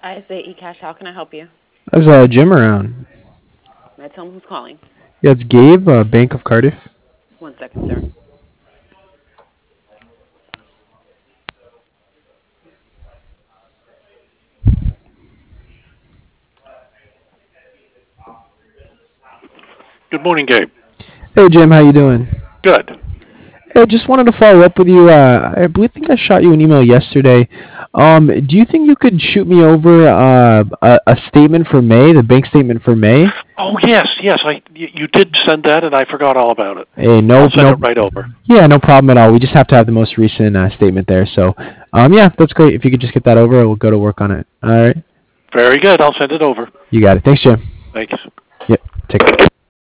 ISA eCash, how can I help you? There's Jim around. May I tell him who's calling? Yeah, it's Gabe, Bank of Cardiff. 1 second, sir. Good morning, Gabe. Hey Jim, how you doing? Good. Hey, just wanted to follow up with you. Think I shot you an email yesterday. Do you think you could shoot me over a statement for May, the bank statement for May? Oh, yes. You did send that, and I forgot all about it. Hey, I'll no, send it no, right over. yeah, no problem at all. We just have to have the most recent statement there. So, yeah, that's great. If you could just get that over, we'll go to work on it. All right, Very good. I'll send it over. you got it. Thanks, Jim. Thanks. Yep, take care.